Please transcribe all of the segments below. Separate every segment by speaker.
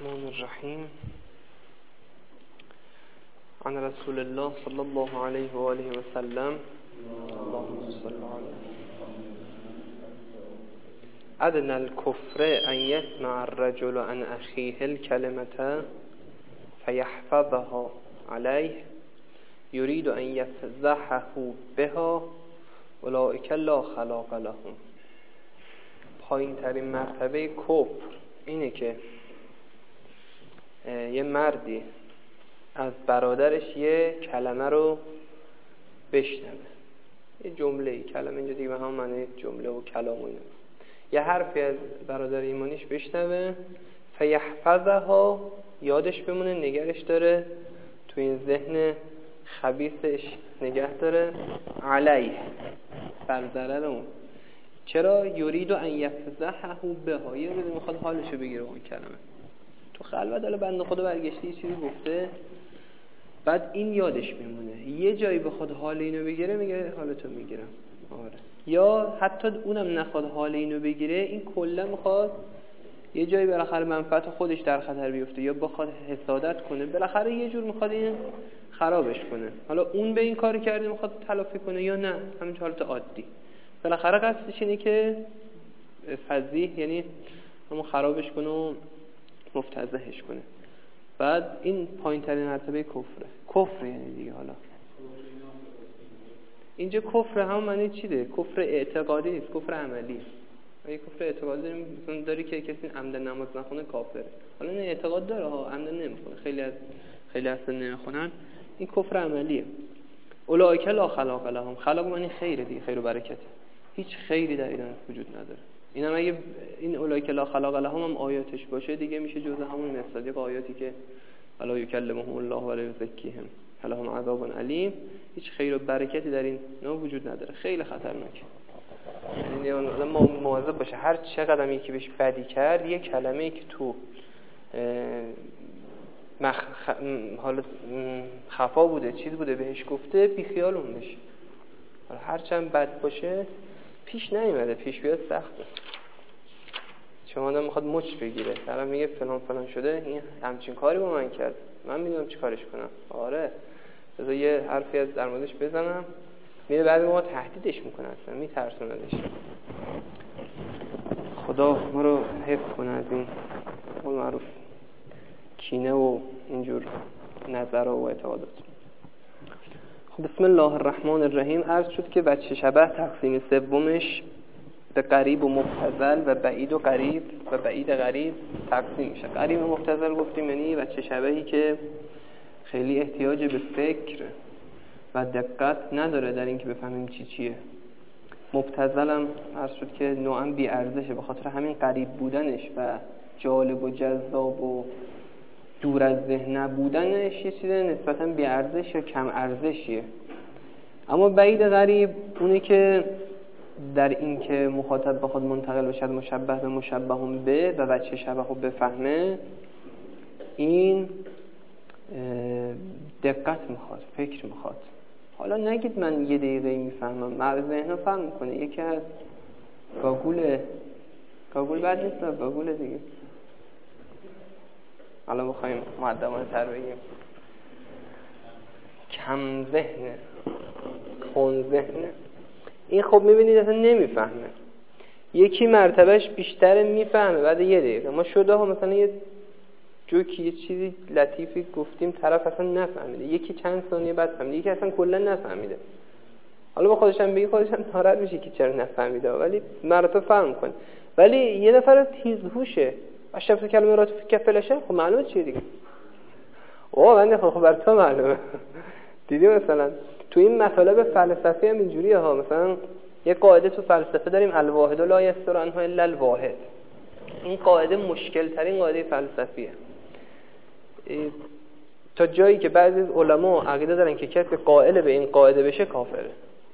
Speaker 1: الرحمن الرحیم عن رسول الله صلی الله علیه و آله و سلم. اللهم صل علی ادنى الكفر ان يسمع الرجل عن اخيه الكلمة فيحفظها عليه يريد ان يفضحه بها اولئک لا خلاق لهم. پایین ترین مرتبه کفر اینه که یه مردی از برادرش یه کلمه رو بشنوه، یه جمله، کلمه اینجا دیگه به هم معنی جمله و کلام و اینا، یه حرفی از برادر ایمانیش بشنوه، فیحفظها، یادش بمونه، نگرش داره، تو این ذهن خبیثش نگه داره، علیه، بر ضرر اون. چرا؟ یرید ان یفضحه بها، یه روز میخواد حالشو بگیره اون کلمه. تو خلوت حالا بنده خدا برگشته یه چیزی گفته، بعد این یادش میمونه، یه جایی بخواد حال اینو بگیره میگه حالتو میگیرم. آره. یا حتی اونم نخواد حال اینو بگیره، این کلا میخواد یه جایی بالاخره منفعت خودش در خطر بیفته یا بخواد حسادت کنه، بالاخره یه جور میخواد این خرابش کنه. حالا اون به این کار کرده میخواد تلافی کنه یا نه، همین حالت عادی. بالاخره قصدش اینه که فضیح، یعنی همون خرابش کنه و مفتضحش کنه. بعد این پایین ترین مرتبه کفر یعنی دیگه. حالا اینجا کفر هم معنی چی ده؟ کفر اعتقادی نیست، کفر عملی. اگه کفر اعتقادی مثلا داری که کسی عمدن نماز نخونه کافره، حالا نه اعتقاد داره ها، عمدن نمیخونه، خیلی اصلا نمیخونن، این کفر عملیه. اولئک لا خلاق لهم. خلاق معنی خیره دیگه، خیر و برکته. هیچ خیری در این وجود نداره. اینم اگه این اولئک لا خلاق لهم هم آیاتش باشه دیگه میشه جزء همون مصداق آیاتی که الا یکلمهم الله ولا یزکیهم لهم عذاب علیم. هیچ خیر و برکتی در این وجود نداره، خیلی خطرناکه. یعنی آدم مواظب باشه هر چقدر یکی بهش بدی کرد، یه کلمه‌ای که تو حالت خفا بوده، چیز بوده بهش گفته، بی خیال اون بشه. هر چند بد باشه پیش نیومده، پیش بیاد سخته. شما آدم میخواد مچ بگیره، طرف میگه فلان فلان شده، این همچین کاری با من کرد، من میدونم چی کارش کنم. آره بذار یه حرفی از در موردش بزنم، میره بعد ما تهدیدش میکنه، اصلا میترسوندش. خدا ما رو حفظ کنه از این قول معروف کینه و اینجور نظر و اعتقادات. بسم الله الرحمن الرحیم. عرض شد که بچه شبه تقسیم سومش به قریب و مبتذل و بعید و قریب و بعید غریب تقسیم میشه. قریب و مبتذل گفتیم یعنی بچه شبهی که خیلی احتیاج به فکر و دقت نداره در این که بفهمیم چیه. مبتذل هم عرض شد که نوعا بی ارزشه، به خاطر همین قریب بودنش و جالب و جذاب و دور از ذهن نبودنش یه چیز نسبتاً بی ارزش یا کم ارزشیه. اما بعید غریب اونی که در این که مخاطب بخواد منتقل بشه مشبه به مشبه به و بچه شبه رو بفهمه، این دقت میخواد، فکر میخواد. حالا نگید من یه دقیقه میفهمم، مغز ذهن فهم میکنه. یکی از گاگول بد نیست، گاگول دیگه. حالا بخوایم مؤدبانه تر بگیم کم ذهنه، خون ذهنه. این خب میبینید اصلا نمیفهمه. یکی مرتبهش بیشتره میفهمه بعد یه دقیقه. ما شده ها مثلا یه جوکی یه چیزی لطیفی گفتیم طرف اصلا نفهمیده، یکی چند ثانیه بعد فهمیده، یکی اصلا کلا نفهمیده. حالا با خودش هم بگی خودش هم ناراحت میشه که چرا نفهمیده، ولی مرتبه فهم کنه. ولی یه نفر تیزهوشه اشرف کلمه را تو کفلشه، خب معلومه چیه دیگه. بنده خب بر تو معلومه. دیدی مثلا تو این مطالب فلسفی هم اینجوریه ها. مثلا یه قاعده تو فلسفه داریم، الواحد لا یستر عنه الا الواحد. این قاعده مشکل ترین قاعده فلسفیه. تا جایی که بعضی از علما عقیده دارن که کسی قائل به این قاعده بشه کافره.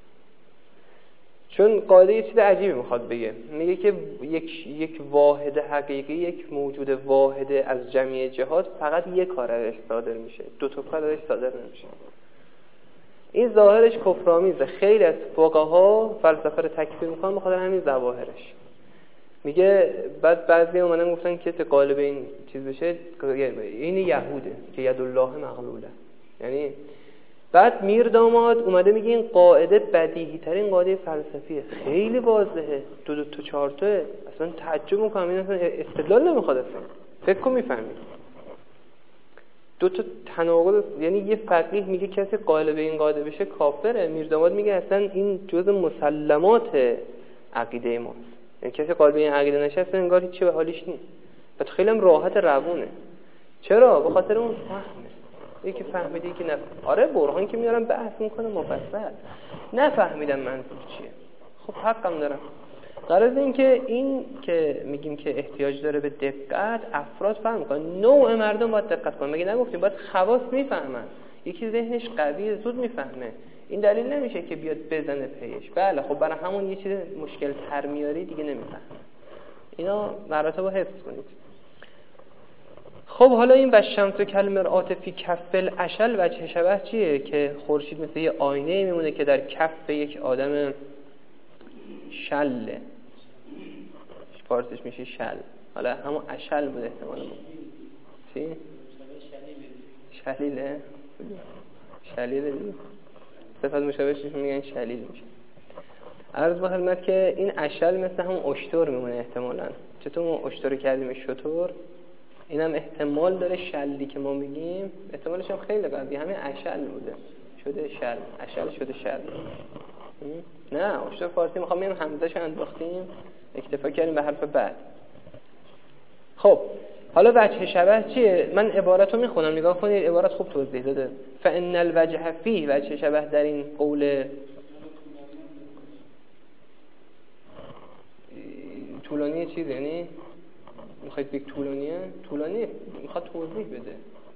Speaker 1: چون قاعده یه چیز عجیبی میخواد بگه. میگه که یک واحد حقیقی، یک موجود واحد از جمعی جهات فقط یک کار ازش صادر میشه، دو تا کار ازش صادر نمیشه. این ظاهرش کفرآمیزه. خیلی از فقها فلسفه رو تکفیر میکنن بخاطر همین ظواهرش. میگه بعد بعضی اومدن گفتن که قالب این چیز بشه این یهوده که ید الله مغلوله. یعنی بعد میر داماد اومده میگه این قاعده بدیهی ترین قاعده فلسفیه، خیلی واضحه، دو تا چهار تا، اصلا تعجب میکنم این اصلا استدلال نمیخواد، اصلا فکر کن میفهمید دو تا تناقض. یعنی یه فقیه میگه کسی قالب این قاعده بشه کافره، میر داماد میگه اصلا این جزء مسلمات عقیده ماست، یعنی کسی قالب این عقیده نشه اصلا انگار هیچ چیزی به حالیش نیست. بعد خیلی هم راحت روونه. چرا؟ به خاطر اون فهمه، یکی فهمیده یکی نفهمید. آره برهان که میارم بحث میکنه مفصل، نفهمیدم منظور چیه، خب حقم دارم. غرض این که این که میگیم که احتیاج داره به دقت، افراد فهم میکنن، نوع مردم باید دقت کنن. مگه نگفتیم باید خواص میفهمن، یکی ذهنش قویه زود میفهمه، این دلیل نمیشه که بیاد بزنه پیش. بله خب برای همون یه چیز مشکل تر میاری دیگه نمیفهمه. اینا مراتب رو حفظ کنید. خب حالا این والشمس کالمرآة فی کف العشل وجه شبه چیه؟ که خورشید مثل یه آینه میمونه که در کف یک آدم شله، فارسیش میشه شل، حالا همون عشل بود احتمالا. چی؟ شلیله؟ شلیله دیگه، صفت مشابهش میگن شلیل میشه. عرض به خدمت که این عشل مثل همون اشتر میمونه احتمالا. چطور ما اشتر کردیم شتر، اینم احتمال داره شلی که ما میگیم احتمالش هم خیلی قوی همین عشل بوده شده شل، عشل شده شل. نه اشتر فارسی میخوام میگم همزه‌شو انداختیم اکتفا کردیم به حرف بعد. خب حالا وجه شبه چیه؟ من عبارت رو میخونم نگاه کنید، عبارت خوب توضیح داده. فان الوجه فیه، وجه شبه در این قول طولانی چیز، یعنی میخواید بگید طولانی میخواد توضیح بده.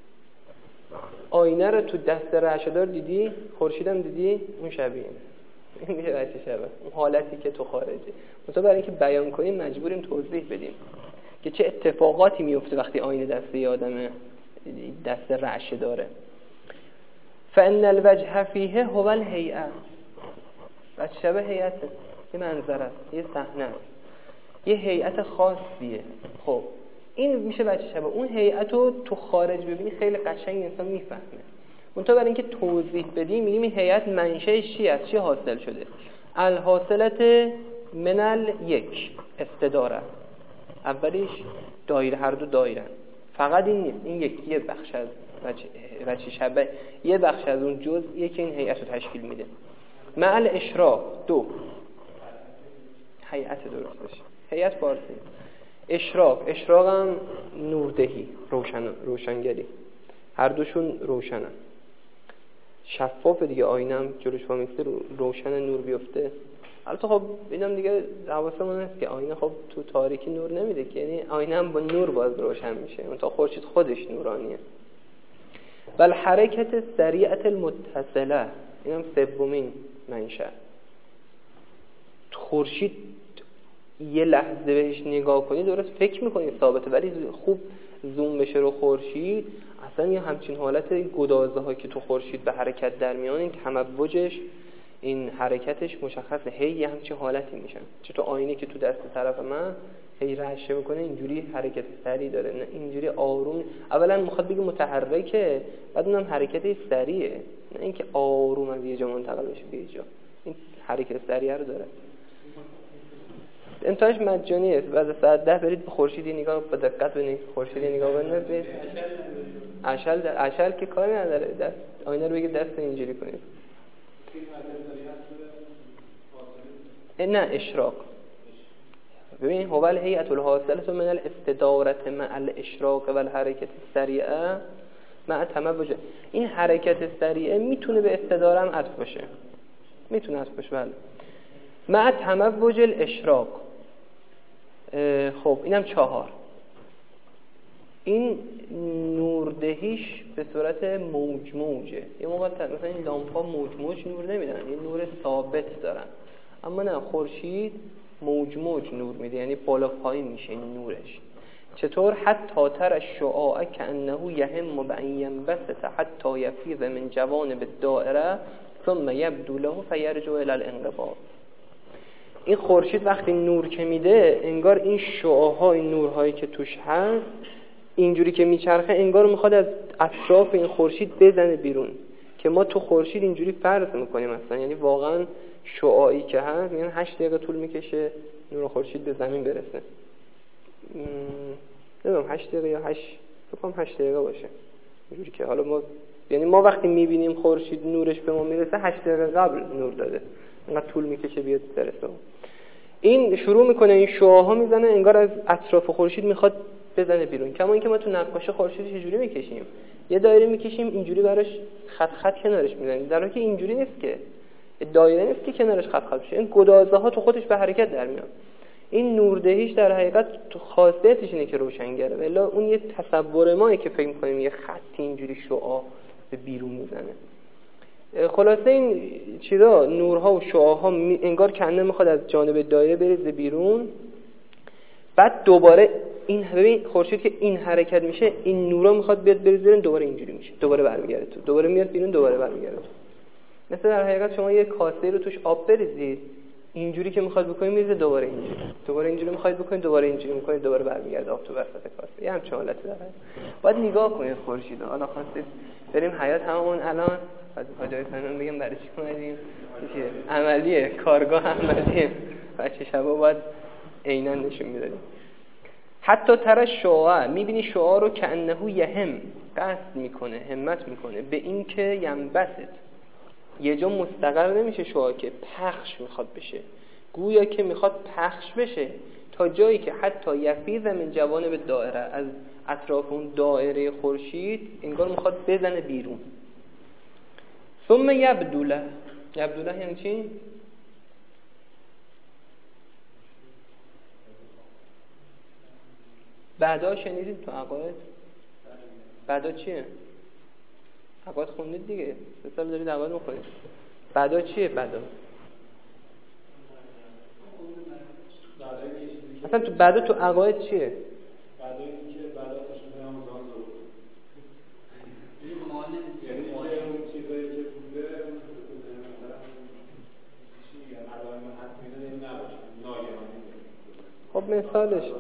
Speaker 1: آینه رو تو دست رعشه‌دار دیدی، خورشیدم دیدی، اون شبیه این میشه وجه شبه، اون حالتی که تو خارجه. مثلا برای اینکه بیان کنیم مجبوریم توضیح بدیم که چه اتفاقاتی میفته وقتی آینه دست یه آدم دست رعشه‌داره. فان الوجه فیه هو الهیئه، وجه شبه هیئته، یه منظره است، یه صحنه است، یه هیئت خاصیه. خب این میشه وجه شبه. اون هیئت رو تو خارج ببینی خیلی قشنگ انسان میفهمه. منتها برای اینکه توضیح بدیم میگیم این هیئت منشأش چی است، چی حاصل شده. الحاصلت من الیک استداره، اولیش دایره، هر دو دایره. فقط این نیست، این یه بخش از وجه شبه، یه بخش از اون جزئیه که این هیئت رو تشکیل میده. مع الاشراق، دو هیئت درستش، هیئت فارسی. اشراق هم نوردهی، روشنگری، هر دوشون روشنن، شفاف دیگه. آینه هم جلوش با میکسه روشن نور بیفته. البته خب اینم دیگه حواسمون هست که آینه خب تو تاریکی نور نمیده که، یعنی آینه هم با نور باز روشن میشه، اون تا خورشید خودش نورانیه. بل حرکت سریعت المتصله، اینم سومین منشأ. خورشید یه لحظه بهش نگاه کنی درست فکر میکنی ثابته، ولی خوب زوم بشه رو خورشید اصلا یه همچین حالت گدازه ها که تو خورشید به حرکت در میان، این تموجش، این حرکتش مشخصه، هی یه همچین حالتی میشن. چطور آینه که تو دست طرف من هی رعشه میکنه اینجوری حرکت سریع داره، نه اینجوری آروم. اولا میخواد بگه متحرکه، بعد اونم حرکت سریعه، نه اینکه آروم از یه جا منتقل بشه به یه جا. این حرکت سریع رو داره. امتحانش مجانیه، بعد ساعت 10 برید به خورشیدی نگاه با دقت ببینید، خورشیدی نگاه بندازید. عشل که کاری نداره، دست آینه رو بگید دست اینجوری کنید. نه اشراق. ببین هو الهیئة الحاصلة من الاستدارة مع الاشراق و الحرکت السریعه مع تموج. این حرکت سریعه میتونه به استداره هم عطف باشه، میتونه عطف باشه بله. مع تموج الاشراق. خب اینم 4. این نوردهیش به صورت موجه. یه موقع مثلا این لامپا موج نور نمیدن، یه نور ثابت دارن، اما نه خورشید موج نور میده، یعنی بالا پایین میشه این نورش. چطور؟ حتی تر الشعاع کانه یهم بان ینبسط حتی یفیض من جوانب الدائره ثم یبدو له فیرجع الى الانقباض. این خورشید وقتی نور که میده انگار این شعاع‌ها، این نورهایی که توش هست اینجوری که میچرخه انگار میخواد از اطراف این خورشید بزنه بیرون، که ما تو خورشید اینجوری فرض میکنیم مثلا، یعنی واقعا شعاعی که هست یعنی 8 دقیقه طول میکشه نور خورشید به زمین برسه. نمیدونم 8 دقیقه یا 8 دقیقه باشه اینجوری که حالا ما، یعنی ما وقتی میبینیم خورشید نورش به ما میرسه 8 دقیقه قبل نور داده، انقدر طول میکشه بیاد برسه. این شروع میکنه این شعاع‌ها میزنه انگار از اطراف خورشید میخواد بزنه بیرون. کما اینکه ما تو نقاشی خورشید چجوری میکشیم، یه دایره میکشیم اینجوری براش خط کنارش میزنیم، در حالی که اینجوری نیست، که دایره نیست که کنارش خط بشه، این گدازه ها تو خودش به حرکت در میاد. این نوردهیش در حقیقت تو خاصیتش اینه که روشنگره، ولی اون یه تصور مایی که فکر میکنیم یه خطی اینجوری شعاع به بیرون میزنه. خلاصه این چیزا نورها و شعاع‌ها انگار کنه میخواد از جانب دایره بریزه بیرون، بعد دوباره این ببین خورشید که این حرکت میشه این نورا میخواد بیاد بریزه بیرون، دوباره اینجوری میشه، دوباره برمیگرده تو، دوباره میاد بیرون، دوباره برمیگرده تو. مثل در حقیقت شما یه کاسه رو توش آب بریزید اینجوری که میخواد بکنید میریزه، دوباره اینجوری، دوباره اینجوری میخواد بکنید، دوباره اینجوری میکنید، دوباره برمیگرده آب تو وسط کاسه. یه همچین حالتی داره. باید نگاه کنید خورشید. حالا خواستید بریم حیات همون الان از حاجای فنون بگم برای چی اومدیم؟ چیه؟ عملیه، کارگاه عملیه. بچه شبا باید عیناً نشون میدادیم. حتی تر شعاع، میبینی شعاع رو که انه یهم، قصد میکنه، همت میکنه به این که ینبسط، یه جا مستقر نمیشه شعاع، که پخش میخواد بشه، گویا که میخواد پخش بشه تا جایی که حتی یفیض من جوانب دایره، از اطراف اون دایره خورشید انگار میخواد بزنه بیرون. ثم یبدوله، یبدوله یعنی چی؟ بعدا شنیدید تو عقاید؟ بعدا چیه؟ عقاید خوندید دیگه، 3 سال دارید عقاید میخونید. بعدا چیه بعدا؟ اصلا تو بعدا تو عقاید چیه؟
Speaker 2: بعدا این که بعدا تشکیل همزان زور یعنی اون چیزایی که بوده مثلا چی میگن علائم حتمی نباشه، ناگهانی.
Speaker 1: خب مثالش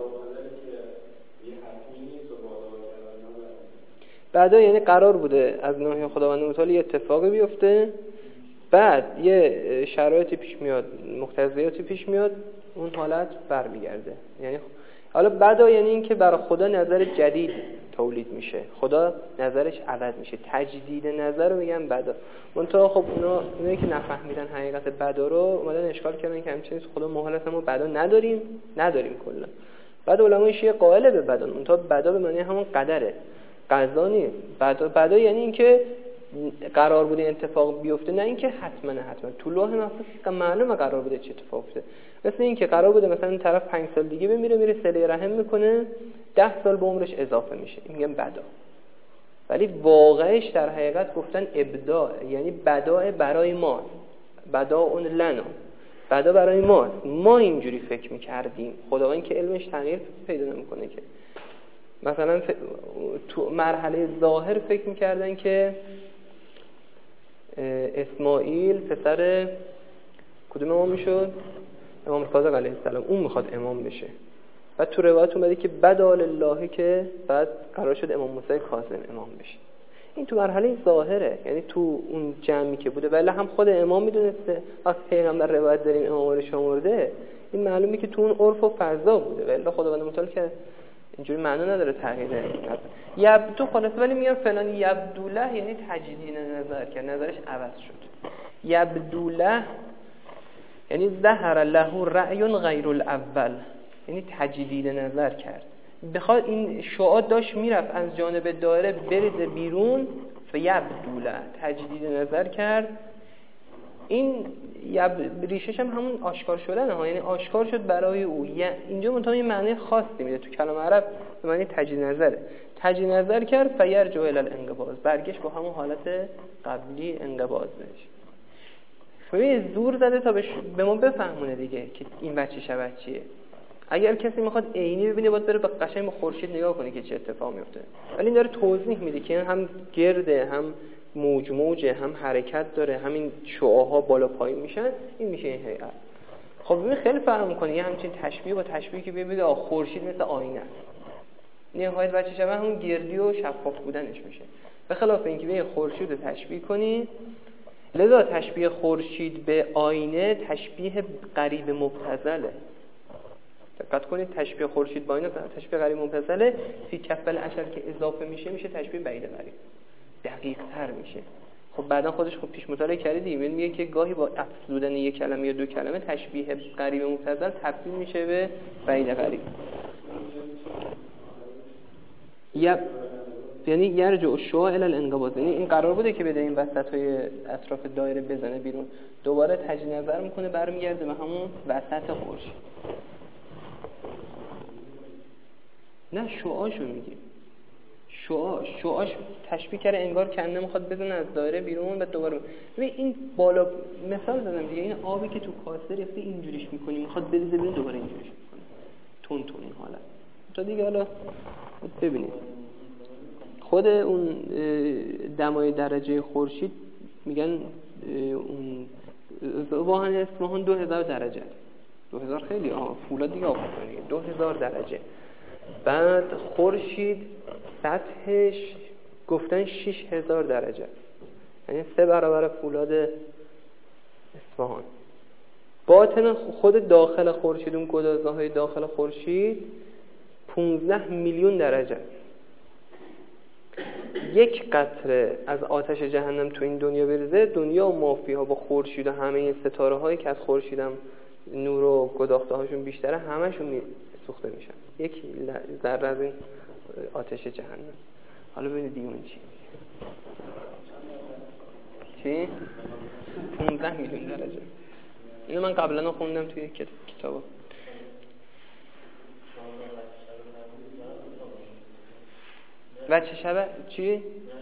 Speaker 1: بعدا یعنی قرار بوده از ناحیه خداوند متعال یه اتفاقی بیفته، بعد یه شرایطی پیش میاد، مقتضیاتی پیش میاد، اون حالت برمیگرده. یعنی حالا بعدا یعنی این که برای خدا نظر جدید تولید میشه، خدا نظرش عوض میشه، تجدید نظر رو میگن بعدا. منتها خب اونایی که نفهمیدن حقیقت بعدا رو اومدن اشکال کردن که همچنین خدا محال است ما بعدا نداریم کلا. بعد علمای شیعه قائل به بعدا، منتها بعدا به معنی همون قدره، قضا نیست. بعدا یعنی این که قرار بوده اتفاق بیفته، نه اینکه حتما تو لوح محفوظ که معلومه قرار بوده چه اتفاق بیفته. مثل این که قرار بوده مثلا این طرف 5 سال دیگه میره صله رحم میکنه، 10 سال به عمرش اضافه میشه، این میگن بدا. ولی واقعش در حقیقت گفتن ابداع، یعنی بداع برای ما، بداع لنا، بدا برای ما اینجوری فکر میکردیم. خداوند که علمش تغییر پیدا نمیکنه که. مثلا تو مرحله ظاهر فکر میکردن که اسماعیل پسر کدوم امام میشد؟ امام صادق علیه السلام، اون میخواد امام بشه. بعد تو روایت اومده که بدال الله که بعد قرار شد امام موسی کاظم امام بشه. این تو مرحله ظاهره، یعنی تو اون جمعی که بوده، ولی هم خود امام میدونسته وقتی پیغمبر روایت داریم امام رو شمرده، این معلومه که تو اون عرف و فرضا بوده، ولی خداوند متعال که اینجوری معنا نداره تغییر یبدو خلاص. ولی میگن فلان یبدوله یعنی تجدید نظر کرد، نظرش عوض شد. یبدوله یعنی ظهر له رأی غیر الاول، یعنی تجدید نظر کرد. بخواد این شعاع داشت میرفت از جانب دایره بریزه بیرون، فیبدوله تجدید نظر کرد. این ریشش هم همون آشکار شدن ها، یعنی آشکار شد برای او. اینجا منتها این معنی خاصی میده تو کلام عرب، به معنی تجدید نظره. تجدید نظر کرد فیرجع الی الانقباض، برگشت با همون حالت قبلی انقباض بشه. خیلی زور زده تا به ما بفهمونه دیگه که این بچه شبه چیه. اگر کسی میخواد عینی ببینه باید بره به قشنگ به خورشید نگاه کنه که چه اتفاقی میفته. ولی این داره توضیح میده که هم گرده، هم موجه، هم حرکت داره، همین شعاع‌ها بالا پایین میشن، این میشه این هیئت. خب ببین خیلی فرق می‌کنه یه همچین تشبیه با تشبیهی که ببینید خورشید مثل آینه است. نهایت وجه شبه همون گردی و شفاف بودنش میشه. به خلاف اینکه به خورشید رو تشبیه کنی، لذا تشبیه خورشید به آینه تشبیه قریب مبتذله. دقت کنید تشبیه خورشید با آینه تشبیه قریب مبتذله، فی کف العشر که اضافه میشه تشبیه بعید قریب، دقیق تر میشه. خب بعدا خودش خب پیش مطالعه کردید میگه که گاهی با افزودن یک کلمه یا دو کلمه تشبیه قریب مبتذل تبدیل میشه به بعید قریب. یعنی یرجع الشعاع الی الانقباض، یعنی این قرار بوده که بده این وسطای اطراف دایره بزنه بیرون، دوباره تجدید نظر میکنه برمیگرده به همون وسط خورشید. نه شعاعشو میگیم، شعاعش تشبیه کرده انگار کنه میخواد بزنه از دایره بیرون و دوباره ببین این بالا مثال زدم دیگه، این آبی که تو کاسه ریخته اینجوریش میکنی میخواد بریزه بیرون دوباره اینجوریش میکنه، تون این حالت تا دیگه. حالا ببینید خود اون دمای درجه خورشید میگن اون واحد اصفهان 2000 درجه، 2000 خیلی فولاد دیگه آقا 2000 درجه. بعد خورشید سطحش گفتن 6000 درجه، یعنی 3 برابر فولاد اصفهان. باطن خود داخل خورشید، اون گدازه‌های داخل خورشید 15 میلیون درجه. یک قطره از آتش جهنم تو این دنیا بریزه، دنیا و مافیها با خورشید و همه ستاره هایی که از خورشید هم نور و گداخته هاشون بیشتره همشون سوخته میشن، یک ذره از این آتش جهنم. حالا ببینید دیگه اون چی 15 میلیون درجه. اینو من قبلا خوندم توی کتابا. وجه شبه چی؟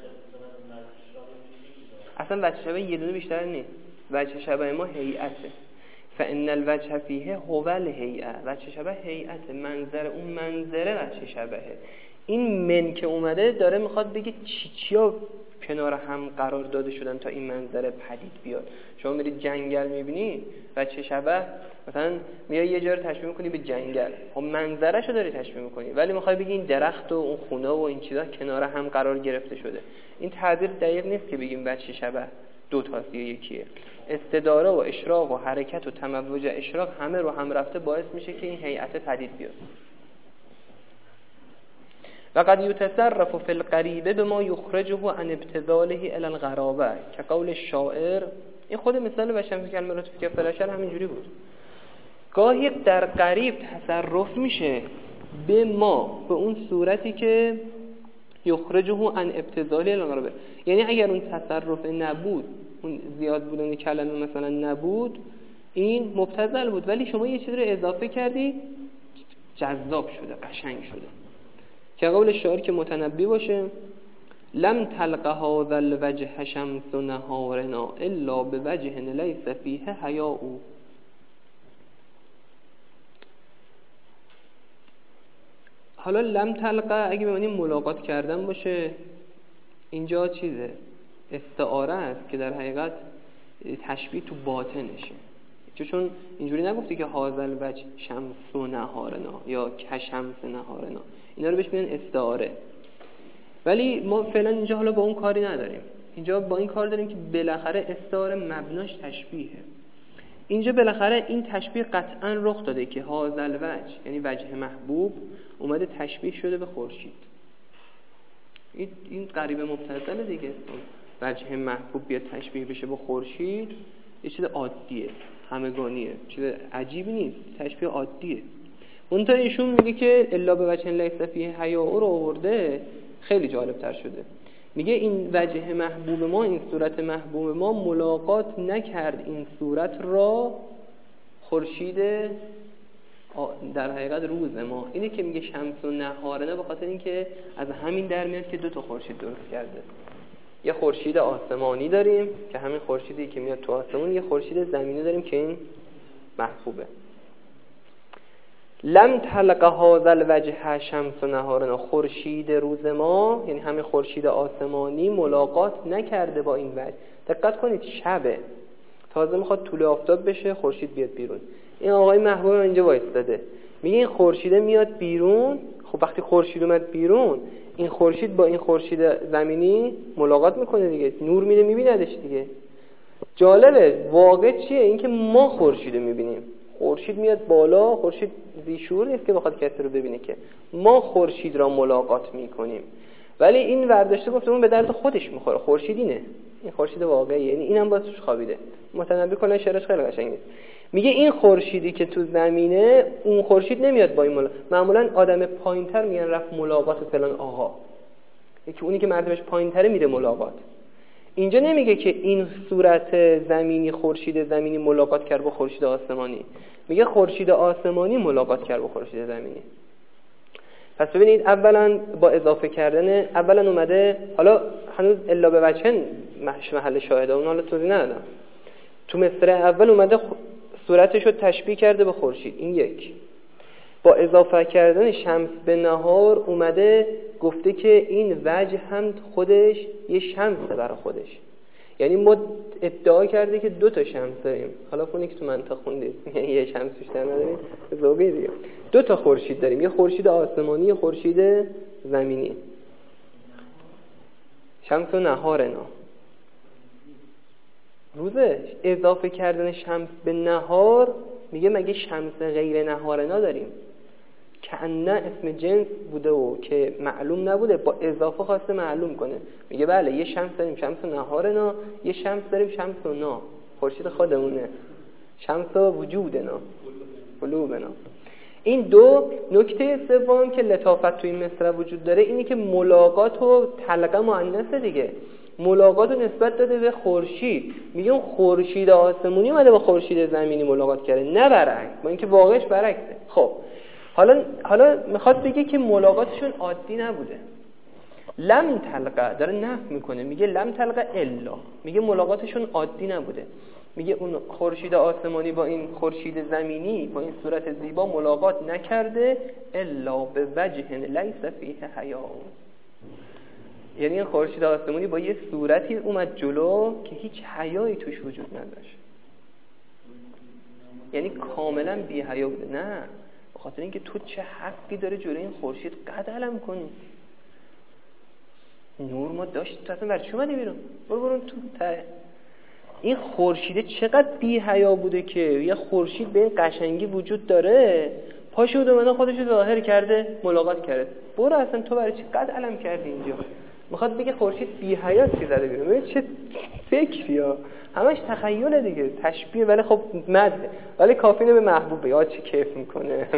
Speaker 1: اصلا وجه شبه یه دونه بیشتر نیست. وجه شبه ما هیئته، فان الوجه فیه هو الهیئه. وجه شبه هیئت، منظر اون منظره وجه شبهه. این من که اومده داره میخواد بگه چیا کنار هم قرار داده شدن تا این منظره پدید بیاد. شما میرید جنگل میبینی وجه شبه مثلا میای یه جا رو تشبیه میکنی به جنگل، خب منظرهشو داری تشبیه میکنی، ولی میخوای بگی این درخت و اون خونه و این چیزا کنار هم قرار گرفته شده. این تعبیر دقیق نیست که بگیم وجه شبه دو تاست یا یکیه. استداره و اشراق و حرکت و تموج اشراق همه رو هم رفته باعث میشه که این هیئت پدید بیاد. وقد یتصرف فی القریبه بما یخرجه عن ابتذاله الی الغرابه که قول الشاعر. این خود مثال بشم که المرات فی فلاشر همینجوری بود. گاهی در قریب تصرف میشه به ما به اون صورتی که یخرجه عن ابتذاله الی الغرابه، یعنی اگر اون تصرف نبود، اون زیاد بودن کلمه مثلا نبود، این مبتذل بود، ولی شما یه چیزی رو اضافه کردی جذاب شده، قشنگ شده. که قول شاعر که متنبی باشه لم تلق هذا الوجه شمس نهارنا الا بوجه لیس فیه حیاء. حالا لم تلقه اگه ببینیم ملاقات کردن باشه، اینجا چیزه استعاره است که در حقیقت تشبیه تو باطنشه، چون اینجوری نگفتی که هذا الوجه شمس نهارنا یا کشمس نهارنا، اینا رو بهش میگن استعاره. ولی ما فعلا اینجا حالا با اون کاری نداریم، اینجا با این کار داریم که بالاخره استعاره مبناش تشبیهه. اینجا بالاخره این تشبیه قطعا رخ داده که هذا الوجه یعنی وجه محبوب اومده تشبیه شده به خورشید. این قریب مبتذل دیگه، وجه محبوب بیاد تشبیه بشه به خورشید یه چیز عادیه، همگانیه، چیز عجیبی نیست، تشبیه عادیه. اونتا ایشون میگه که الا به وجه لیس فیه حیاء رو آورده، خیلی جالب تر شده. میگه این وجه محبوب ما، این صورت محبوب ما ملاقات نکرد این صورت را خورشید در حقیقت روز ما. اینه که میگه شمس و نهارنا، به خاطر اینکه از همین در میاد که دو تا خورشید درست کرده. یه خورشید آسمانی داریم که همین خورشیدی که میاد تو آسمون، یه خورشید زمینی داریم که این محبوبه. لم تلق هذا الوجه شمس و نهارنا، خورشید روز ما یعنی همین خورشید آسمانی ملاقات نکرده با این وجه. دقت کنید شبه، تازه میخواد طول آفتاب بشه، خورشید بیاد بیرون. این آقای محبوب اینجا وایستاده، میگه این خورشید میاد بیرون. خب وقتی خورشید اومد بیرون، این خورشید با این خورشید زمینی ملاقات میکنه دیگه، نور میده میبیندش دیگه. جالبه واقع چیه؟ اینکه ما خورشید رو میبینیم. خورشید میاد بالا، خورشید بیشور نیست که بخواد کسی رو ببینه، که ما خورشید را ملاقات میکنیم. ولی این ورداشته گفته اون به درد خودش میخوره. خورشید اینه، این خورشید واقعیه، یعنی اینم باز توش خوابیده. متنبی کلا شعرش خیلی قشنگه، میگه این خورشیدی که تو زمینه، اون خورشید نمیاد با این معمولا آدم پایینتر میگن رفت ملاقات فلان آقا، یکی اونی که مرتبهش پایینتره میره ملاقات. اینجا نمیگه که این صورت زمینی خورشید زمینی ملاقات کرد با خورشید آسمانی، میگه خورشید آسمانی ملاقات کرد با خورشید زمینی. پس ببینید اولا با اضافه کردن، اولا اومده، حالا هنوز الا به وجهن محل شاهده، اون حالا توضیح ندادم. تو مصرع اول اومده صورتش رو تشبیه کرده به خورشید، این یک. با اضافه کردن شمس به نهار اومده گفته که این وجه هم خودش یه شمسه برای خودش. یعنی ما ادعا کرده که 2 تا شمس داریم، حالا خونی که تو منطق خوندید یعنی یه شمس بیشتر نداریم، زوگی دیگه 2 تا خورشید داریم، یه خورشید آسمانی، یه خورشید زمینی. شمس و نهارنا، روزه. اضافه کردن شمس به نهار میگه مگه شمس غیر نهارنا داریم؟ که نه اسم جنس بوده و که معلوم نبوده، با اضافه خواسته معلوم کنه. میگه بله یه شمس داریم، شمس و نهارنا، یه شمس داریم، شمس و نا، خورشید خودمونه، شمس و وجودنا، قلوبنا. این 2 نکته سوم که لطافت توی این مصرع وجود داره اینی که ملاقات و تلقه مؤنثه دیگه، ملاقات رو نسبت داده به خورشید. میگه اون خورشید آسمونی اومده با خورشید زمینی ملاقات کرده، نه برعکس، با اینکه واقعش برعکسه. خب حالا میخواد بگه که ملاقاتشون عادی نبوده. لم تلقه داره نفی میکنه، میگه لم تلقه الا، میگه ملاقاتشون عادی نبوده. میگه اون خورشید آسمانی با این خورشید زمینی با این صورت زیبا ملاقات نکرده الا به وجه لیس فیه حیا، یعنی این خورشید آسمانی با یه صورتی اومد جلو که هیچ حیایی توش وجود نداشت، یعنی کاملا بی حیا بوده. نه، به خاطر اینکه تو چه حقی داره جلوی این خورشید قد علم کنی؟ نور ما داشت، تو اصلا برچی اومدی بیرون؟ برو تو ته. این خورشیده چقدر بی حیا بوده که یه خورشید به این قشنگی وجود داره، پاشو اومده خودش رو ظاهر کرده، ملاقات کرده. برو اصلا تو برای چی قد علم کردی اینجا؟ میخواد بگه خورشید بی حیاتی زده بیرون. ببین چه فکری ها، همش تخیله دیگه، تشبیه، ولی خب مده، ولی کافی نه به محبوب بگه چه کیف میکنه.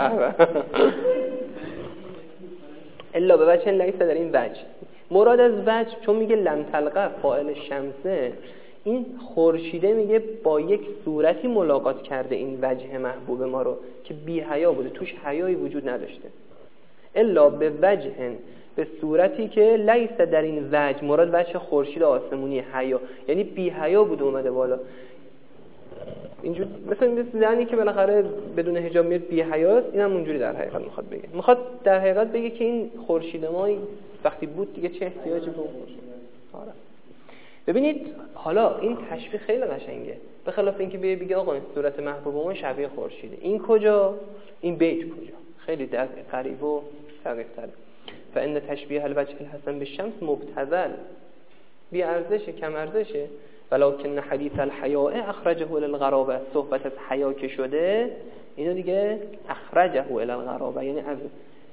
Speaker 1: الا به وجه لیس در این وجه، مراد از وجه چون میگه لم تلقه فاعل شمسه، این خورشیده میگه با یک صورتی ملاقات کرده این وجه محبوب ما رو که بی حیا بوده، توش حیایی وجود نداشته. الا به وجه، به صورتی که لیس در این وجه، مراد وجه خورشید آسمونی، حیا، یعنی بی حیا بوده اومده بالا. اینجور مثلا زنی که بالاخره بدون حجاب میاد بی حیاست، اینم اونجوری در حقیقت میخواد بگه. میخواد در حقیقت بگه که این خورشید ما وقتی بود دیگه چه احتیاجی به اون خورشید. آره. ببینید حالا این تشبیه خیلی قشنگه، به خلاف اینکه بگه آقا این صورت محبوب ما شبیه خورشیده. این کجا؟ این بیت کجا؟ خیلی قریب و دقیق تره. فإن تشبیه الوجه الحسن بالشمس مبتذل، بی ارزشه، کم ارزشه. ولکن حدیث الحیاء اخرجه الى الغرابه، صحبت از حیا که شده اینو دیگه اخرجه الى الغرابه، یعنی از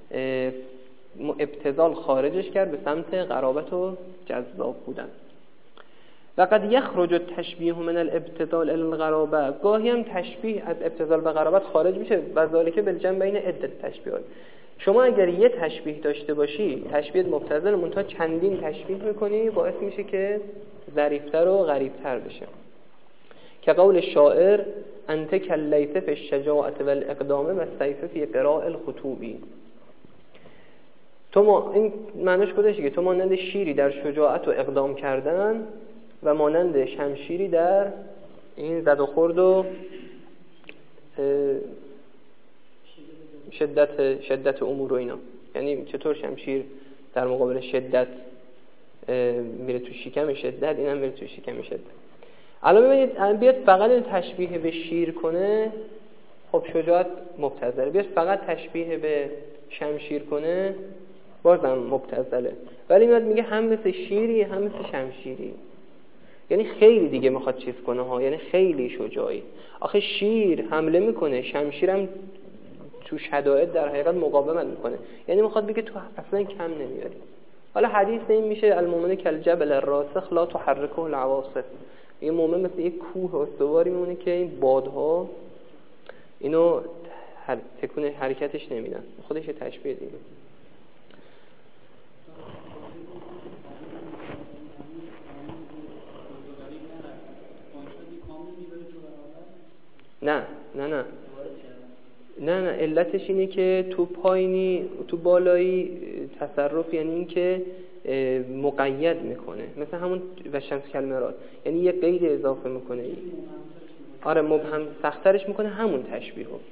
Speaker 1: ابتذال خارجش کرد به سمت غرابت و جذاب بودن. و قد یخرج التشبیه من الابتذال الى الغرابه، گاهی هم تشبیه از ابتذال به غرابت خارج میشه. و ذالک بالجمع بین عدت تشبیهات. شما اگر یه تشبیه داشته باشی، تشبیه مبتذل منتها چندین تشبیه میکنی، باعث میشه که ظریفتر و غریبتر بشه. که قول شاعر انت کلیت فی الشجاعة والاقدام و السیف فی قراء الخطوبی. تو این معنیش کدشه که تو مانند شیری در شجاعت و اقدام کردن و مانند شمشیری در این زد و خورد و شدت امور و اینا. یعنی چطور شمشیر در مقابل شدت میره تو شکم شدت، اینم میره تو شکم شدت. الان ببینید بیاد فقط تشبیه به شیر کنه، خب شجاعت مبتذله. بیاش فقط تشبیه به شمشیر کنه بازم مبتذله. ولی میاد میگه هم مثل شیری هم مثل شمشیری، یعنی خیلی دیگه میخواد چیز کنه ها، یعنی خیلی شجاعی. آخه شیر حمله میکنه، شمشیرم تو شدائد در حقیقت مقاومت میکنه، یعنی میخواد بگه تو اصلا کم نمیاری. حالا حدیث این میشه المؤمن کالجبل الراسخ لا تحرکه العواصف. یه مؤمن مثل یک کوه استواری میمونه که این بادها اینو تکون حرکتش نمیدن. خودش تشبیه دیگه. نه علتش اینه که تو پایینی تو بالایی تصرف، یعنی این که مقید میکنه، مثل همون و شمس کلمرات، یعنی یه قید اضافه میکنه. آره مبهم سخترش میکنه همون تشبیه رو.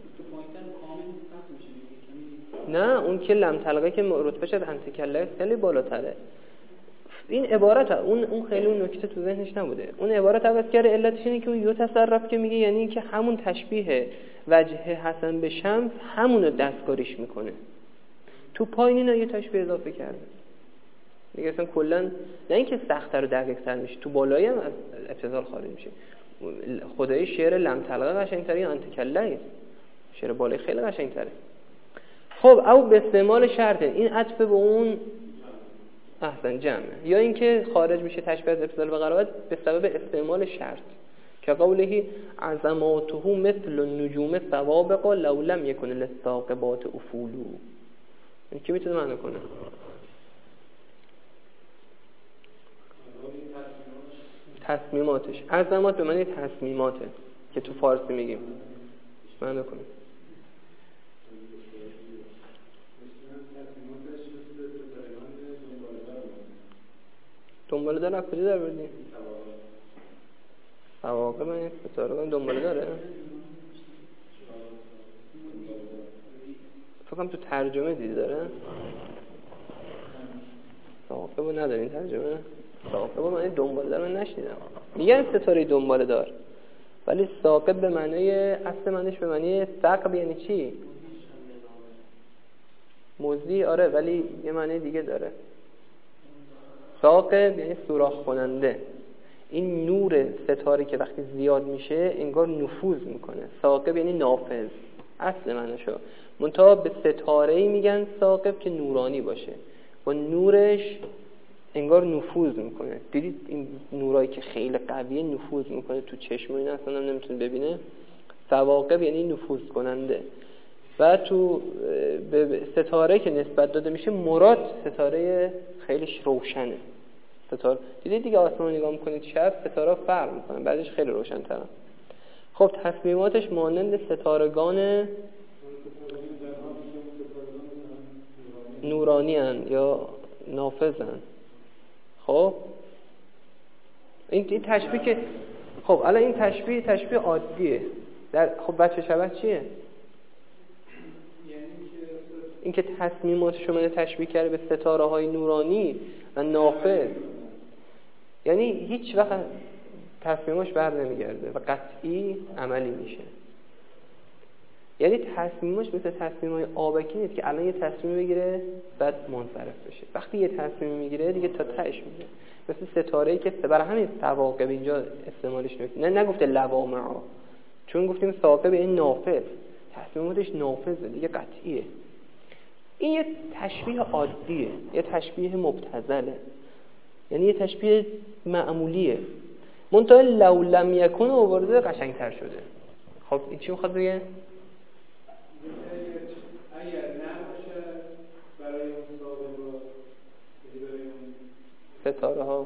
Speaker 1: نه اون که لم تلقه که رتبهش از انتکله خیلی بالاتره. این عبارت اون خیلی اون نکته تو ذهنش نبوده. اون عبارت عوض کرده، علتش اینه که اون یو تصرف که میگه یعنی که همون تشبیه وجه حسن به شمس همونو دستکاریش میکنه. تو پایین اینا یه تشبیه اضافه کرده دیگه. اصلا کلا نه اینکه سخت‌تر و دقیق‌تر میشه، تو بالایی هم از اعتزال خارج میشه. خدای شعر لم تلقه قشنگ‌تره یا انتکله، شعر بالایی خیلی قشنگ‌تره. خب او به استعمال شرط، این عطف به اون احسن جمعه، یا اینکه خارج میشه تشبیه از ابتذال به قرابت به سبب استعمال شرط، که قوله عظماته مثل النجوم سوابق لو لم يكن للساقبات افول. این کی میتونه معنی کنه؟ تصمیماتش. عظمات به معنی تصمیماته که تو فارسی میگیم. معنی کنه دنباله داره. کجا در بردیم؟ واقعا من ستاره دنباله داره. فکرم تو ترجمه دیدی داره. ثاقب ندارین ترجمه؟ ثاقب من دنباله دار من نشنیدم. میگن ستاره دنباله دار، ولی ثاقب به معنی اصل معنیش به معنی ثقب یعنی چی؟ موزی. آره ولی یه معنی دیگه داره. ثاقب یعنی سوراخ کننده. این نور ستاره که وقتی زیاد میشه انگار نفوذ میکنه. ثاقب یعنی نافذ، اصل معنیشو. منتها به ستاره‌ای میگن ثاقب که نورانی باشه، با نورش انگار نفوذ میکنه. دیدید این نورایی که خیلی قویه نفوذ میکنه تو چشم و اینا، اصلا نمیتونه ببینه. ثواقب یعنی نفوذ کننده. و تو به ستاره که نسبت داده میشه مراد ستاره خیلی روشنه. ستاره دیدید دیگه آسمان نگاه میکنید شب ستاره فرق میکنه، بعدش خیلی روشن تره. خب تصمیماتش مانند ستارگان نورانی هن یا نافذن. خب این تشبیه که خب الان این تشبیه عادیه. خب بچه شبه چیه؟ این که تصمیمات شما تشبیه کرده به ستاره های نورانی و نافذ، یعنی هیچ وقت تصمیماش بر نمیگرده و قطعی عملی میشه. یعنی تصمیماش مثل تصمیمای آبکی نیست که الان یه تصمیم بگیره بعد منصرف بشه. وقتی یه تصمیم میگیره دیگه تا تهش میره. مثل ستاره‌ای که برای همین ثواقب اینجا استعمالش نمیکنه. نگفته لوامع، چون گفتیم ثاقب این نافذ، تصمیماتش نافذه دیگه، قطعیه. این یه تشبیه عادیه، یه تشبیه مبتذله، یعنی یه تشبیه معمولیه. منتها لو لم یکن آورده قشنگتر شده. خب این چی میخواد بگه؟
Speaker 2: اگر نباشه برای اون ثاقب
Speaker 1: ستاره ها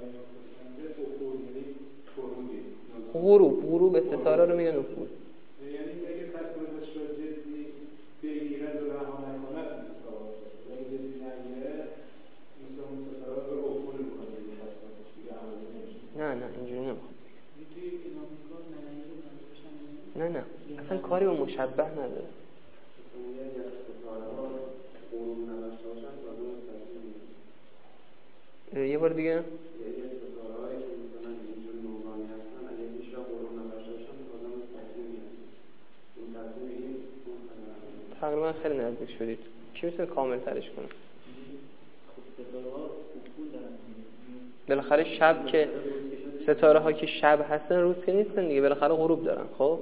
Speaker 1: غروب ستاره رو میگن افول.
Speaker 2: یعنی اگه تصمیمش رو جدی بگیرد و رها نکند اگه جدی نگیره مثل اون ستاره رو افول میکنه دیگه، تصمیمش دیگه عملی نمیشه.
Speaker 1: نه اینجوری نمیخواد. نه اصلا کاری با مشبه نداره. یه بار دیگه تقریبا خیلی نزدیک شدید. کی میتونه کامل ترش کنه؟ بالاخره شب که ستاره ها که شب هستن روز که نیستن دیگه، بالاخره غروب دارن. خب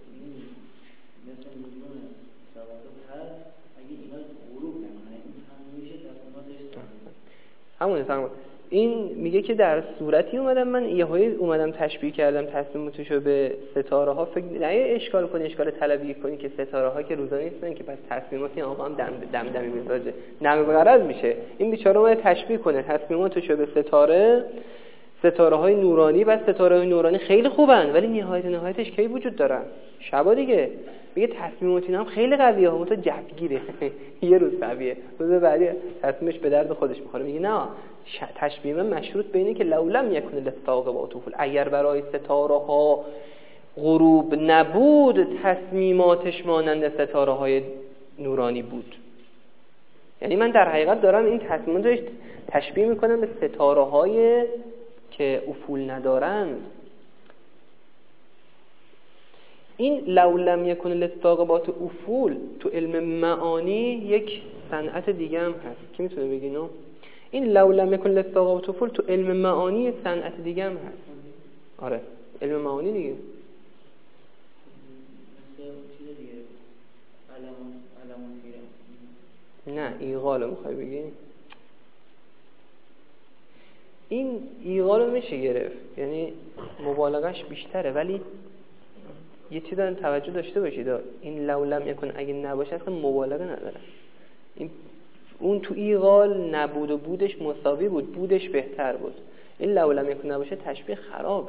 Speaker 1: همونه تمام. این میگه که در صورتی اومدم تشبیه کردم تصمیماتشو به ستاره ها. فکر نه اشکال کنی، اشکال طلبی کنی که ستاره ها که روزانه نیستن که پس تصمیمات این آقا هم دمدمی مزاجه نمه غرض میشه. این بیچاره اومده تشبیه کنه تصمیماتشو به ستاره های نورانی. و ستاره های نورانی خیلی خوبن ولی نهایتش کی وجود دارن؟ شبا دیگه. میگه تصمیمات اینا هم خیلی قویه ها، تو جبگیره یه روز قویه، روز بعدی تصمیمش به درد خودش میخوره. میگه نه، تشبیه من مشروط به اینه که لولم یکون للثاقبات افول، اگر برای ستاره ها غروب نبود تصمیماتش مانند ستاره های نورانی بود. یعنی من در حقیقت دارم این تصمیمات رو تشبیه میکنم به ستاره های که افول ندارند. این لولم یکون للثاقبات افول تو علم معانی یک صنعت دیگه هم هست. کی میتونه بگه اینو؟ این لولم یکون للثاقبات افول تو علم معانی صنعت دیگه هم هست. آره علم معانی دیگه. نه ایغالو میخوای بگی؟ این ایغالو میشه گرفت، یعنی مبالغش بیشتره ولی یه چیز دارن توجه داشته باشید. این لولم یکن اگه نباشه اصلا مبالغه نداره. اون تو ایغال نبود و بودش مساوی بود، بودش بهتر بود. این لولم یکن نباشه تشبیه خرابه.